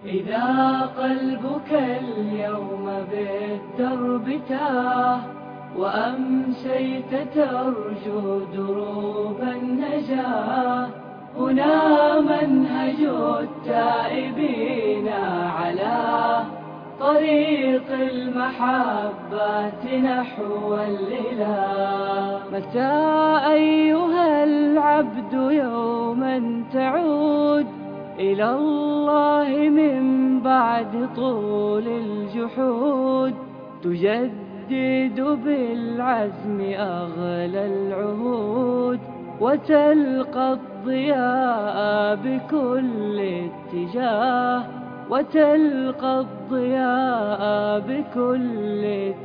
إذا قلبك اليوم بالدرب تاه وأمسيت ترجو دروب النجاة، هنا منهج التائبين على طريق المحبة نحو الإله. متى أيها العبد يوما تعود إلى الله من بعد طول الجحود، تجدد بالعزم أغلى العهود وتلقى الضياء بكل اتجاه، وتلقى الضياء بكل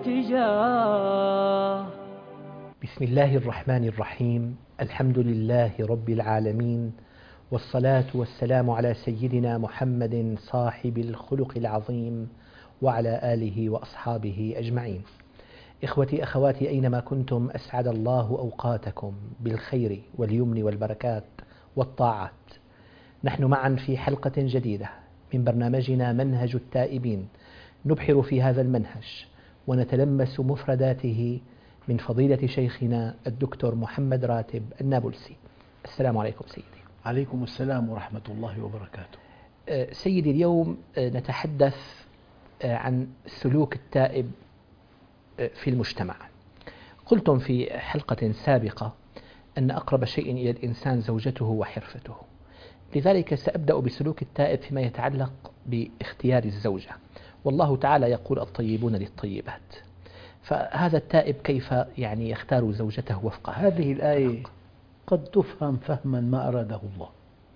اتجاه. بسم الله الرحمن الرحيم. الحمد لله رب العالمين، والصلاة والسلام على سيدنا محمد صاحب الخلق العظيم وعلى آله وأصحابه أجمعين. إخوتي أخواتي أينما كنتم، أسعد الله أوقاتكم بالخير واليمن والبركات والطاعات. نحن معا في حلقة جديدة من برنامجنا منهج التائبين، نبحر في هذا المنهج ونتلمس مفرداته من فضيلة شيخنا الدكتور محمد راتب النابلسي. السلام عليكم سيدي. عليكم السلام ورحمة الله وبركاته. سيدي، اليوم نتحدث عن سلوك التائب في المجتمع. قلتم في حلقة سابقة أن أقرب شيء إلى الإنسان زوجته وحرفته، لذلك سأبدأ بسلوك التائب فيما يتعلق باختيار الزوجة، والله تعالى يقول الطيبون للطيبات، فهذا التائب كيف يختار زوجته وفق هذه الآية قد تفهم فهما ما أراده الله.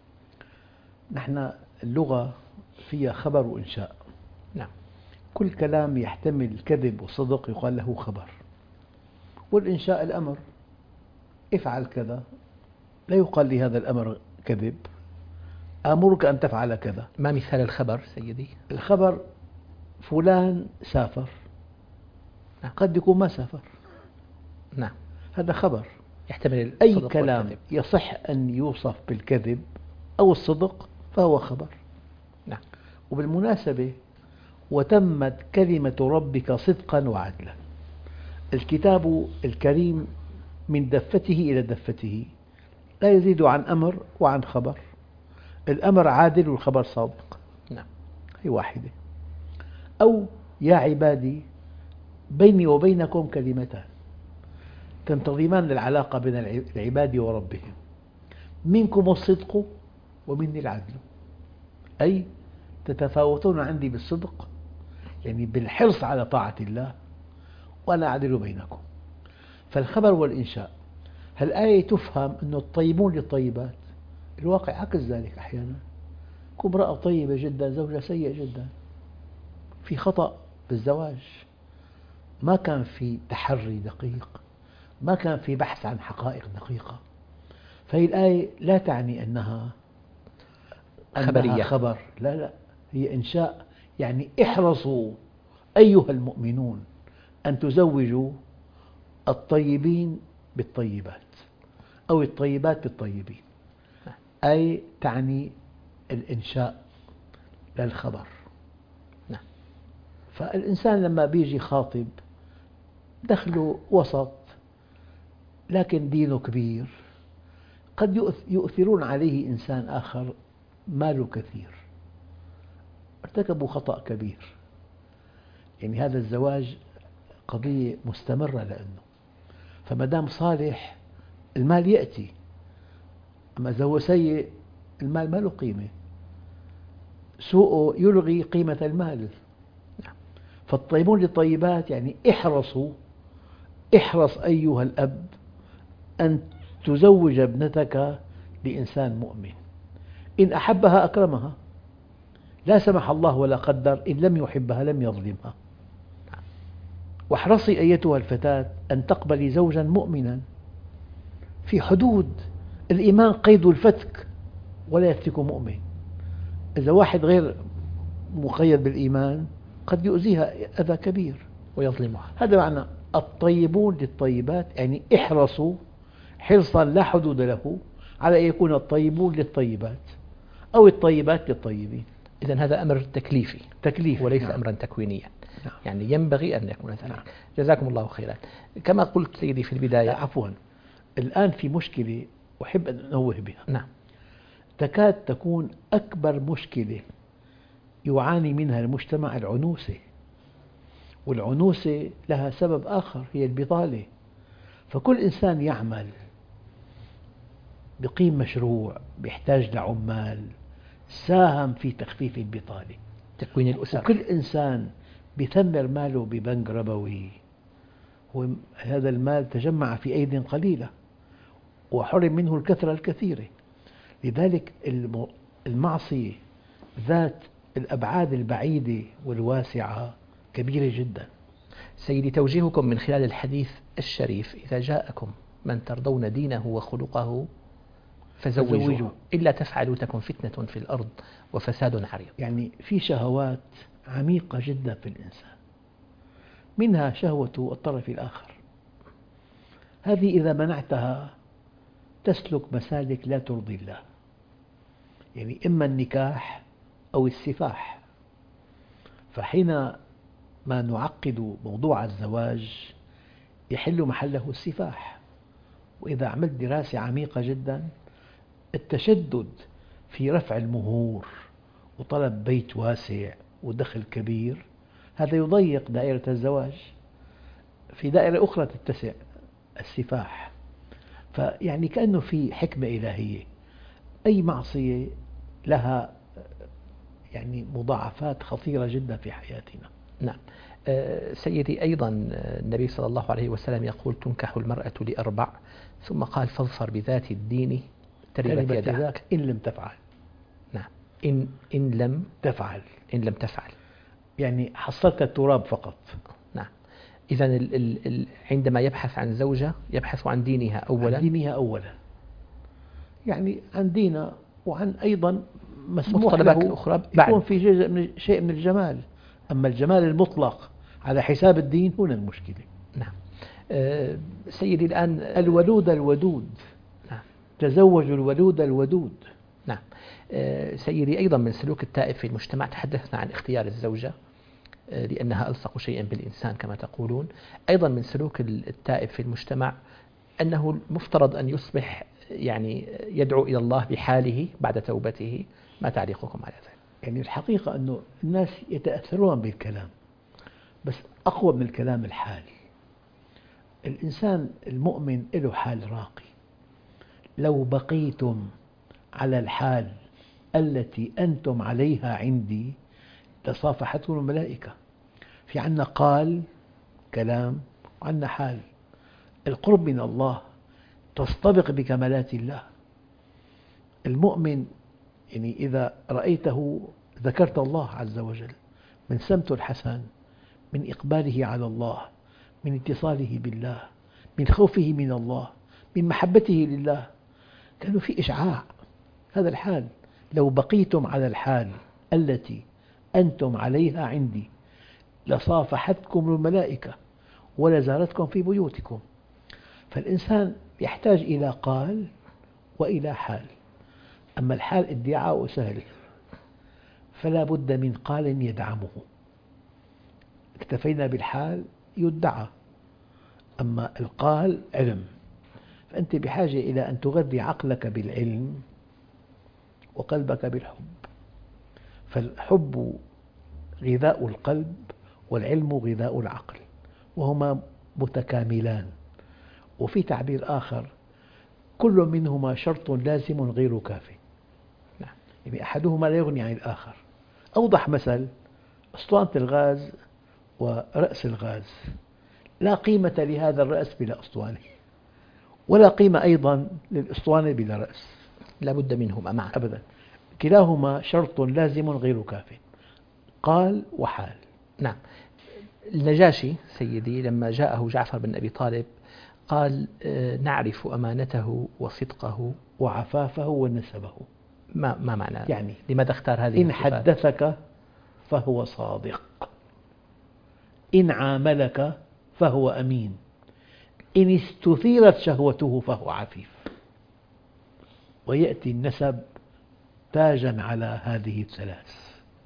نحن اللغة فيها خبر وإنشاء. نعم. كل كلام يحتمل كذب وصدق يقال له خبر، والإنشاء الأمر، افعل كذا، لا يقال لهذا الأمر كذب، آمرك أن تفعل كذا. ما مثال الخبر سيدي؟ الخبر فلان سافر، قد يكون ما سافر. نعم. هذا خبر يحتمل أي كلام والكذب. يصح أن يوصف بالكذب أو الصدق فهو خبر. نعم. وبالمناسبة وتمت كلمة ربك صدقا وعدلا. الكتاب الكريم من دفته إلى دفته لا يزيد عن أمر وعن خبر. الأمر عادل والخبر صادق. نعم. هي واحدة. أو يا عبادي بيني وبينكم كلمتان تنتظمان للعلاقة بين العباد وربهم، منكم الصدق ومني العدل، أي تتفاوتون عندي بالصدق، يعني بالحرص على طاعة الله، وأنا أعدل بينكم. فالخبر والإنشاء. هالآية تفهم أن الطيبون للطيبات، الواقع عكس ذلك. أحيانا تكون امرأة طيبة جدا زوجها سيء جدا، في خطأ بالزواج، ما كان في تحري دقيق، ما كان في بحث عن حقائق دقيقة. فهي الآية لا تعني أنها خبرية، خبر، لا، هي إنشاء. يعني احرصوا أيها المؤمنون أن تزوجوا الطيبين بالطيبات أو الطيبات بالطيبين، أي تعني الإنشاء للخبر. نعم. فالإنسان لما بيجي خاطب دخله وسط لكن دينه كبير، قد يؤثرون عليه إنسان آخر ماله كثير، ارتكبوا خطأ كبير. يعني هذا الزواج قضية مستمرة لأنه، فما دام صالح المال يأتي، أما إذا هو سيء المال ما له قيمة، سوءه يلغي قيمة المال. فالطيبون للطيبات يعني احرص أيها الأب أن تزوج ابنتك لإنسان مؤمن، إن أحبها أكرمها، لا سمح الله ولا قدر إن لم يحبها لم يظلمها. واحرصي أيتها الفتاة أن تقبلي زوجا مؤمنا في حدود الإيمان، قيد الفتك ولا يفتك مؤمن. إذا واحد غير مقيد بالإيمان قد يؤذيها أذى كبير ويظلمها. هذا معنى الطيبون للطيبات، يعني احرصوا حرصا لا حدود له على أن يكون الطيبون للطيبات أو الطيبات للطيبين. إذن هذا أمر تكليفي تكليف وليس نعم. أمرا تكوينيا. نعم. يعني ينبغي أن يكون ذلك. نعم. جزاكم الله خيرا. كما قلت سيدي في البداية، عفوا، الآن في مشكلة أحب أن أنوه بها. نعم. تكاد تكون أكبر مشكلة يعاني منها المجتمع العنوسة، والعنوسة لها سبب آخر، هي البطالة. فكل إنسان يعمل بقيم مشروع بيحتاج لعمال ساهم في تخفيف البطالة، تكوين الأسر. وكل إنسان بيثمر ماله ببنك ربوي، هذا المال تجمع في أيدي قليلة وحرم منه الكثرة الكثيرة. لذلك المعصية ذات الأبعاد البعيدة والواسعة كبيرة جدا. سيدي، توجيهكم من خلال الحديث الشريف: إذا جاءكم من ترضون دينه وخلقه فزوجوه، إلا تفعلوا تكن فتنة في الأرض وفساد عريض. يعني في شهوات عميقة جدا في الإنسان، منها شهوة الطرف الآخر. هذه إذا منعتها تسلك مسالك لا ترضي الله، يعني إما النكاح أو السفاح. فحين ما نعقد موضوع الزواج يحل محله السفاح. وإذا عملت دراسة عميقة جدا، التشدد في رفع المهور وطلب بيت واسع ودخل كبير، هذا يضيق دائرة الزواج، في دائرة أخرى تتسع، السفاح. فيعني كأنه في حكمة إلهية، أي معصية لها يعني مضاعفات خطيرة جدا في حياتنا. نعم. سيدي، أيضا النبي صلى الله عليه وسلم يقول: تنكح المرأة لأربع، ثم قال: فاظفر بذات الدين تربت يداك إن لم تفعل. نعم. إن لم تفعل يعني حصلت التراب فقط. نعم. إذا عندما يبحث عن زوجة يبحث عن دينها أولا. يعني عن دينها، وعن أيضا مسموح له أخرى يكون في شيء من الجمال. أما الجمال المطلق على حساب الدين هنا المشكلة. نعم. سيدي، الآن الولود الودود. نعم. تزوج الولود الودود. نعم. سيدي، أيضا من سلوك التائب في المجتمع، تحدثنا عن اختيار الزوجة لأنها ألصق شيئا بالإنسان كما تقولون. أيضا من سلوك التائب في المجتمع أنه المفترض أن يصبح يعني يدعو إلى الله بحاله بعد توبته. ما تعليقكم على ذلك؟ يعني الحقيقة أنه الناس يتأثرون بالكلام، بس أقوى من الكلام الحال. الإنسان المؤمن له حال راقي. لو بقيتم على الحال التي أنتم عليها عندي لصافحتكم الملائكة. في عنا قال كلام، وعنا حال. القرب من الله تصطبق بكمالات الله. المؤمن يعني إذا رأيته ذكرت الله عز وجل، من سمته الحسن، من إقباله على الله، من اتصاله بالله، من خوفه من الله، من محبته لله، كانوا في إشعاع. هذا الحال. لو بقيتم على الحال التي أنتم عليها عندي لصافحتكم الملائكة ولزارتكم في بيوتكم. فالإنسان يحتاج إلى قال وإلى حال. أما الحال ادعاء سهل، فلا بد من قال يدعمه. اكتفينا بالحال يدعى، أما القال علم. فأنت بحاجة إلى أن تغذي عقلك بالعلم وقلبك بالحب. فالحب غذاء القلب والعلم غذاء العقل، وهما متكاملان. وفي تعبير آخر: كل منهما شرط لازم غير كاف. يعني أحدهما لا يغني عن الآخر. أوضح مثل: أسطوانة الغاز ورأس الغاز، لا قيمة لهذا الرأس بلا أسطوانة، ولا قيمة أيضا للأسطوانة بلا رأس. لا بد منهما معا أبدا. كلاهما شرط لازم غير كاف، قال وحال. نعم. النجاشي سيدي لما جاءه جعفر بن أبي طالب قال: نعرف أمانته وصدقه وعفافه ونسبه. ما معنى؟ يعني لماذا اختار هذه إن الصفات؟ حدثك فهو صادق، إن عاملك فهو أمين، إن استثيرت شهوته فهو عفيف. ويأتي النسب تاجا على هذه الثلاث.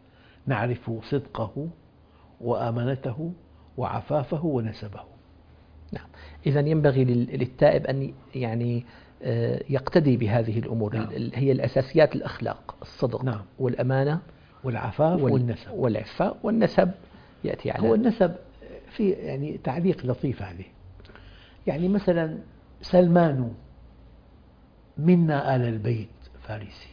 نعرف صدقه وأمانته وعفافه ونسبه. نعم. إذا ينبغي للتائب أن يقتدي بهذه الأمور. نعم. هي الأساسيات الأخلاق: الصدق، نعم. والأمانة والعفاف والنسب. والعفة والنسب يأتي على هو النسب في تعليق لطيف عليه. مثلا سلمان منا آل البيت فارسي،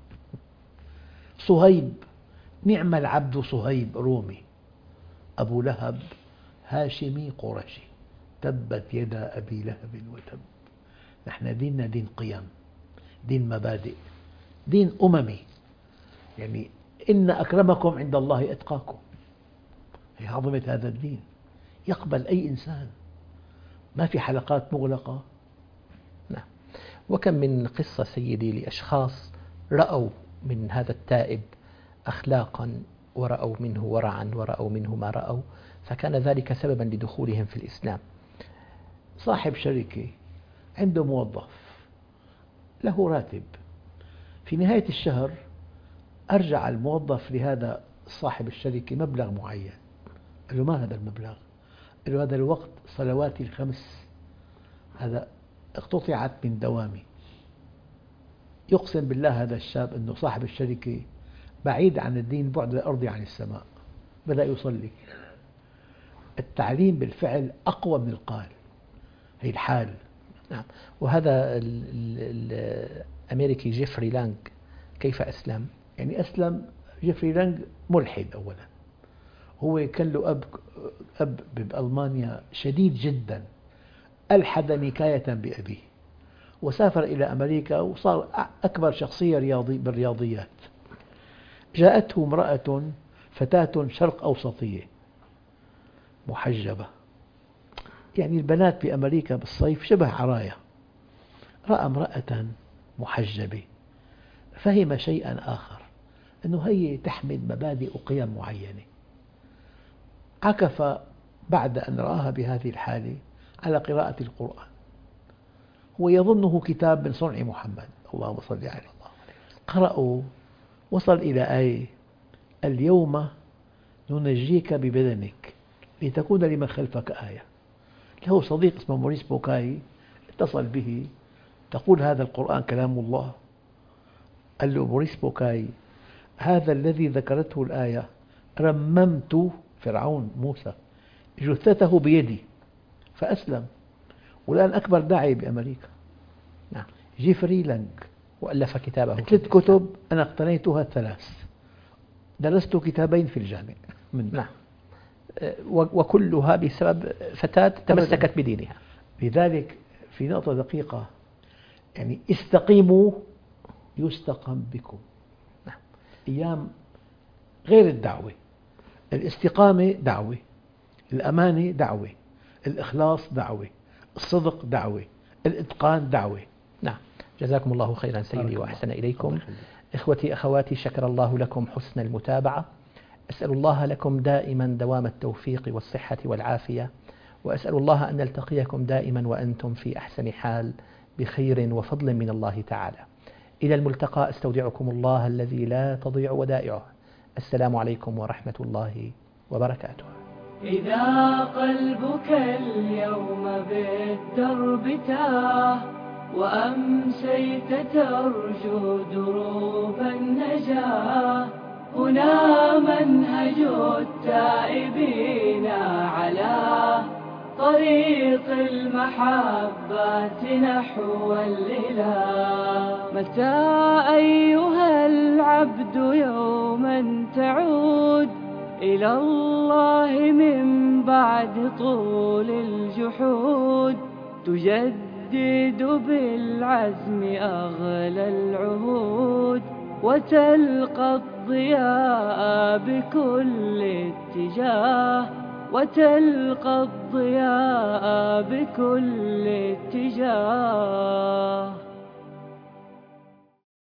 صهيب نعم العبد صهيب رومي، أبو لهب هاشمي قرشي، تبت يدا أبي لهب وتب. نحن ديننا دين قيم، دين مبادئ، دين أممي. إن أكرمكم عند الله أتقاكم. هي عظمة هذا الدين، يقبل أي إنسان، ما في حلقات مغلقة. نعم. وكم من قصة سيدي لأشخاص رأوا من هذا التائب أخلاقا، ورأوا منه ورعا، ورأوا منه ما رأوا، فكان ذلك سببا لدخولهم في الإسلام. صاحب شركة عنده موظف له راتب، في نهاية الشهر أرجع الموظف لهذا صاحب الشركة مبلغ معين. قال له: ما هذا المبلغ؟ قال له: هذا الوقت صلواتي الخمس، هذا اقتطعت من دوامي. يقسم بالله هذا الشاب أنه صاحب الشركة بعيد عن الدين بعد الأرض عن السماء، بدأ يصلي. التعليم بالفعل أقوى من القال، هي الحال. نعم. وهذا الأمريكي جيفري لانغ كيف أسلم؟ أسلم جيفري لانغ ملحد أولا. هو كان له أب بألمانيا شديد جدا، ألحد نكاية بأبيه، وسافر إلى أمريكا وصار أكبر شخصية بالرياضيات. جاءته امرأة فتاة شرق أوسطية محجبة، البنات بأمريكا بالصيف شبه عرايا. رأى امرأة محجبة فهم شيئا آخر، أنه هي تحمل مبادئ وقيم معينة. عكف بعد أن رآها بهذه الحالة على قراءة القرآن، هو يظنه كتاب من صنع محمد، اللهم صل على الله. قرأوا، وصل إلى آية: اليوم ننجيك ببدنك لتكون لمن خلفك آية. له صديق اسمه موريس بوكاي اتصل به: تقول هذا القرآن كلام الله؟ قال له موريس بوكاي: هذا الذي ذكرته الآية رممت فرعون موسى جثته بيدي فأسلم، والآن أكبر داعية بأمريكا. نعم. جيفري لانغ وألف كتابه 3 كتب أنا اقتنيتها 3، درست كتابين في الجامعة. نعم. وكلها بسبب فتاة تمسكت بدينها. لذلك في نقطة دقيقة، استقيموا يستقم بكم. نعم. أيام غير الدعوة، الاستقامة دعوة، الأمانة دعوة، الإخلاص دعوة، الصدق دعوة، الإتقان دعوة. نعم. جزاكم الله خيرا سيدي وأحسن إليكم. إخوتي أخواتي، شكر الله لكم حسن المتابعة. أسأل الله لكم دائما دوام التوفيق والصحة والعافية، وأسأل الله أن نلتقيكم دائما وأنتم في أحسن حال بخير وفضل من الله تعالى. إلى الملتقى، أستودعكم الله الذي لا تضيع ودائعه. السلام عليكم ورحمة الله وبركاته. إذا قلبك اليوم بالدرب تاه، وأمسيت ترجو دروب النجاة، هنا منهج التائبين على طريق المحبة نحو الإله. متى أيها العبد يوما تعود إلى الله من بعد طول الجحود، تجدد بالعزم أغلى العهود، وتلقى الضياء بكل اتجاه، وتلقى الضياء بكل اتجاه.